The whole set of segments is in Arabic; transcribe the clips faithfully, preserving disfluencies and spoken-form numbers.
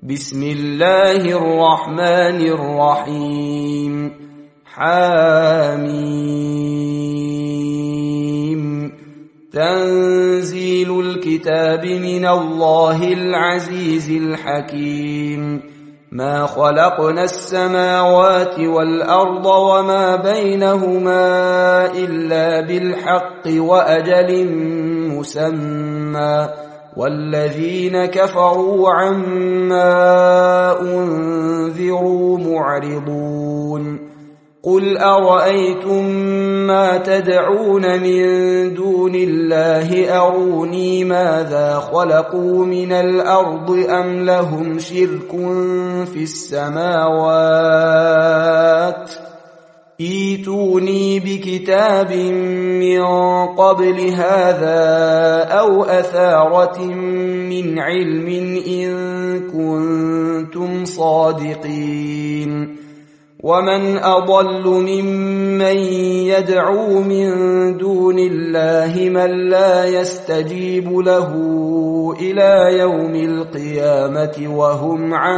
بسم الله الرحمن الرحيم. حاميم. تنزيل الكتاب من الله العزيز الحكيم. ما خلقنا السماوات والأرض وما بينهما إلا بالحق وأجل مسمى، والذين كفروا عما أنذروا معرضون. قل أرأيتم ما تدعون من دون الله أروني ماذا خلقوا من الأرض أم لهم شرك في السماوات؟ ائتوني بكتاب من قبل هذا أو أثارة من علم إن كنتم صادقين. ومن أضل ممن يدعو من دون الله من لا يستجيب له إلى يوم القيامة وهم عن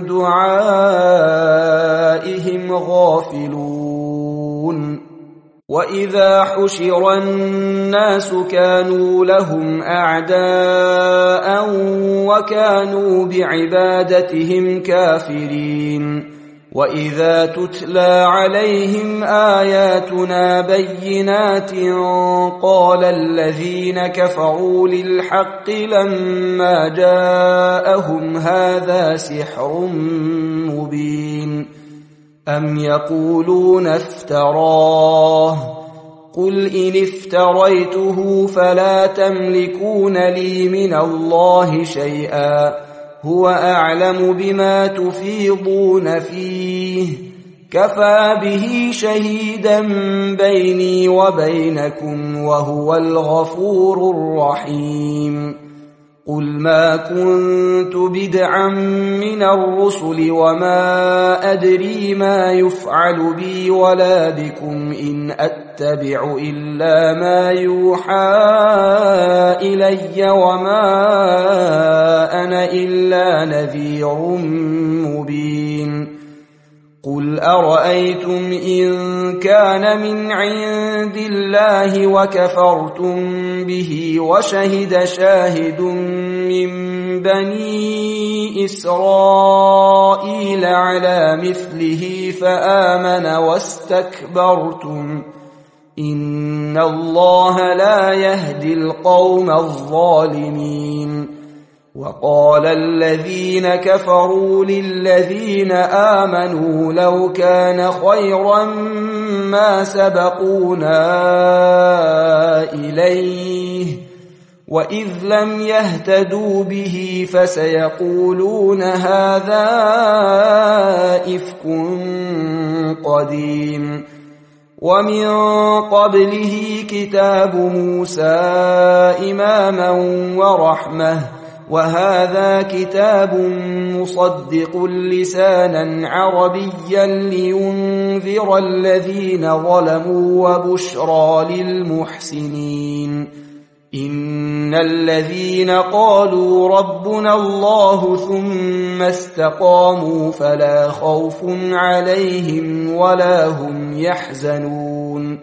دعائهم غافلون. وإذا حشر الناس كانوا لهم أعداء وكانوا بعبادتهم كافرين. وإذا تتلى عليهم آياتنا بينات قال الذين كفروا للحق لما جاءهم هذا سحر مبين. أم يقولون افتراه؟ قل إن افتريته فلا تملكون لي من الله شيئا، هو أعلم بما تفيضون فيه، كفى به شهيدا بيني وبينكم وهو الغفور الرحيم. قل ما كنت بدعا من الرسل وما أدري ما يفعل بي ولا بكم إن أتبع إلا ما يوحى إلي وما أنا إلا نذير مبين. قل أرأيتم إن كان من عند الله وكفرتم به وشهد شاهد من بني إسرائيل على مثله فآمن واستكبرتم إن الله لا يهدي القوم الظالمين. وقال الذين كفروا للذين آمنوا لو كان خيرا ما سبقونا إليه وإذ لم يهتدوا به فسيقولون هذا إفك قديم. ومن قبله كتاب موسى إماما ورحمة، وهذا كتاب مصدق لسانا عربيا لينذر الذين ظلموا وبشرى للمحسنين. إن الذين قالوا ربنا الله ثم استقاموا فلا خوف عليهم ولا هم يحزنون.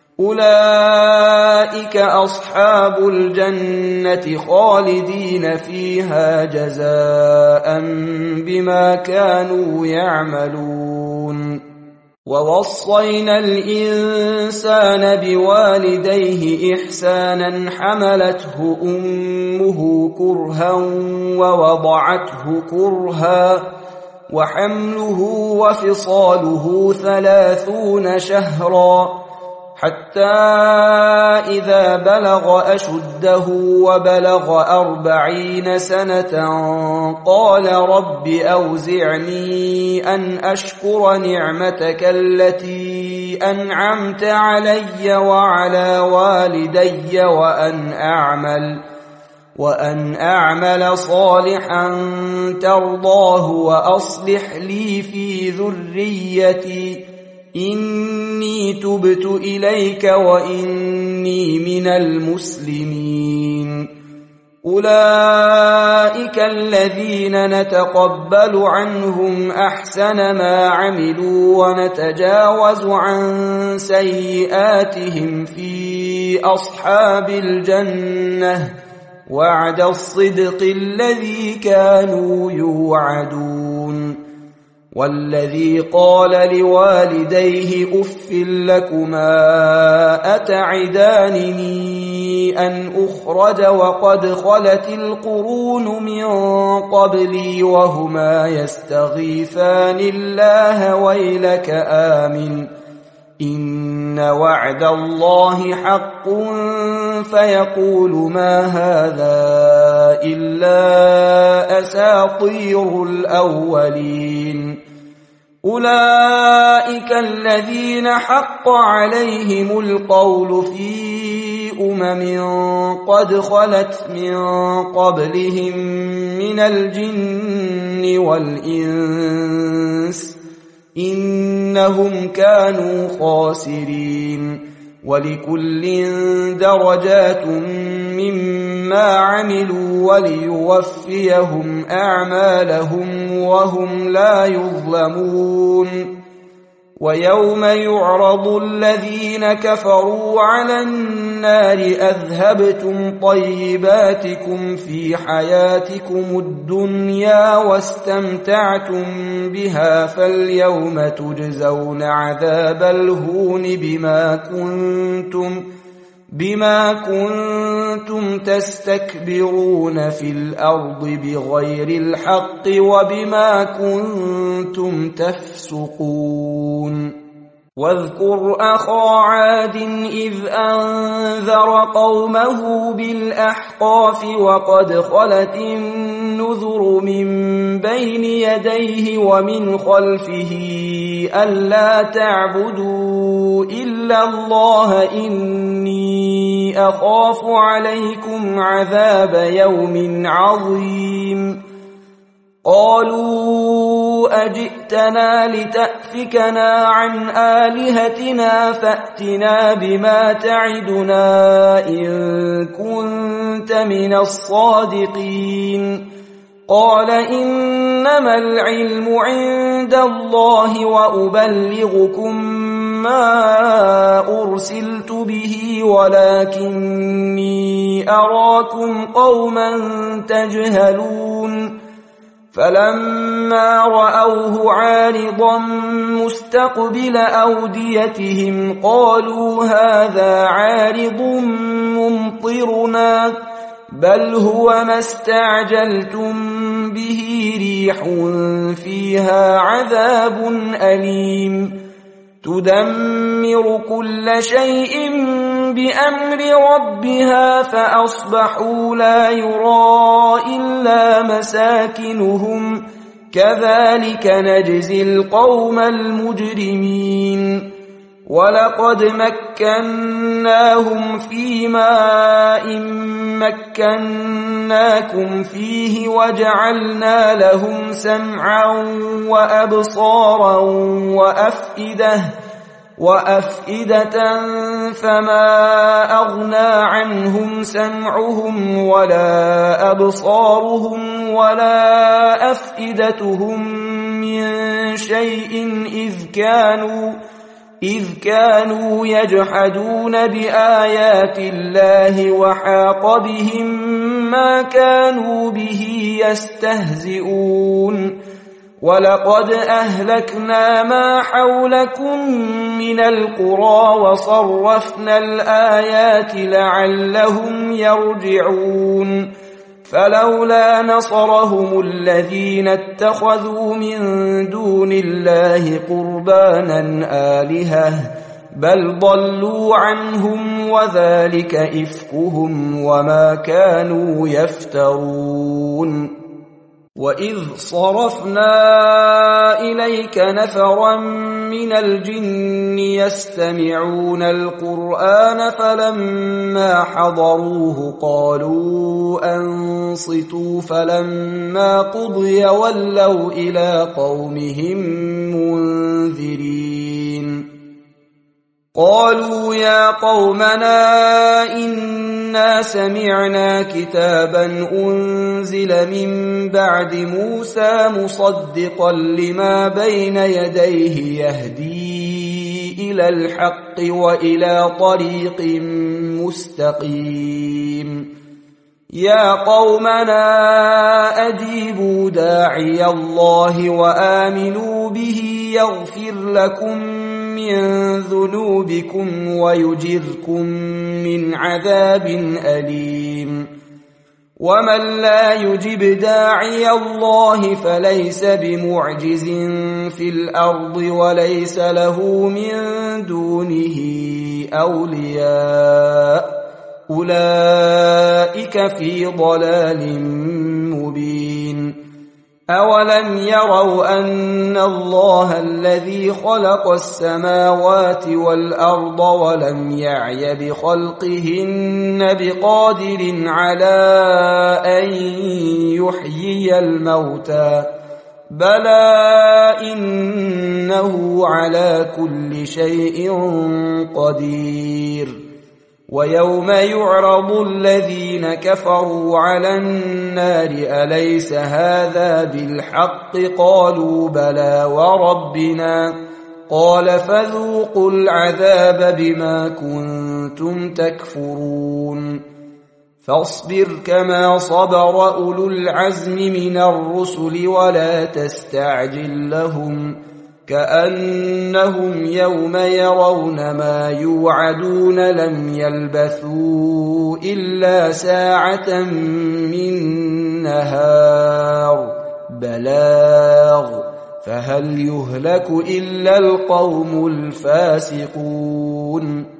أولئك أصحاب الجنة خالدين فيها جزاء بما كانوا يعملون. ووصينا الإنسان بوالديه إحسانا حملته أمه كرها ووضعته كرها وحمله وفصاله ثلاثون شهرا حتى إذا بلغ أشده وبلغ أربعين سنة قال رب أوزعني أن أشكر نعمتك التي أنعمت علي وعلى والدي وأن أعمل وأن أعمل صالحا ترضاه وأصلح لي في ذريتي إني تبت إليك وإني من المسلمين. أولئك الذين نتقبل عنهم أحسن ما عملوا ونتجاوز عن سيئاتهم في أصحاب الجنة وعد الصدق الذي كانوا يوعدون. والذي قال لوالديه أف لكما أتعدانني أن أخرج وقد خلت القرون من قبلي وهما يستغيثان الله ويلك آمن إن وعد الله حق فيقول ما هذا إلا أساطير الأولين. أولئك الذين حق عليهم القول في أمم قد خلت من قبلهم من الجن والإنس إنهم كانوا خاسرين. ولكل درجات مما عملوا وليوفيهم أعمالهم وهم لا يظلمون. ويوم يعرض الذين كفروا على النار أذهبتم طيباتكم في حياتكم الدنيا واستمتعتم بها فاليوم تجزون عذاب الهون بما كنتم بما كنتم تستكبرون في الأرض بغير الحق وبما كنتم تفسقون. واذكر أخا عاد إذ أنذر قومه بالأحقاف وقد خلت النذر من بين يديه ومن خلفه ألا تعبدوا إلا الله إني أخاف عليكم عذاب يوم عظيم. قالوا أجئتنا لتأفكنا عن آلهتنا فأتنا بما تعدنا إن كنت من الصادقين. قال إنما العلم عند الله وأبلغكم ما أرسلت به ولكني أراكم قوما تجهلون. فلما رأوه عارضا مستقبل أوديتهم قالوا هذا عارض ممطرنا بل هو ما استعجلتم به ريح فيها عذاب أليم تدمر كل شيء بأمر ربها فأصبحوا لا يرى إلا مساكنهم كذلك نجزي القوم المجرمين. ولقد مكناهم في ماء مكناكم فيه وجعلنا لهم سمعا وأبصارا وأفئدة وأفئدة فما أغنى عنهم سمعهم ولا أبصارهم ولا أفئدتهم من شيء إذ كانوا إذ كانوا يجحدون بآيات الله وحاق بهم ما كانوا به يستهزئون. ولقد أهلكنا ما حولكم من القرى وصرفنا الآيات لعلهم يرجعون. فلولا نصرهم الذين اتخذوا من دون الله قربانا آلهة بل ضلوا عنهم وذلك إفكهم وما كانوا يفترون. وإذ صرفنا إليك نفرا من الجن يستمعون القرآن فلما حضروه قالوا أنصتوا فلما قضي ولوا إلى قومهم منذرين. قالوا يا قومنا إنا سمعنا كتابا أنزل من بعد موسى مصدقا لما بين يديه يهدي إلى الحق وإلى طريق مستقيم يا قومنا أجيبوا داعي الله وآمنوا به يغفر لكم من ذنوبكم ويجركم من عذاب أليم ومن لا يجب داعي الله فليس بمعجز في الأرض وليس له من دونه أولياء أولئك في ضلال مبين أولم يروا أن الله الذي خلق السماوات والأرض ولم يعي بخلقهن بقادر على أن يحيي الموتى بلى إنه على كل شيء قدير ويوم يعرض الذين كفروا على النار أليس هذا بالحق قالوا بلى وربنا قال فذوقوا العذاب بما كنتم تكفرون فاصبر كما صبر أولو العزم من الرسل ولا تستعجل لهم كأنهم يوم يرون ما يوعدون لم يلبثوا إلا ساعة من نهار بلاغ فهل يهلك إلا القوم الفاسقون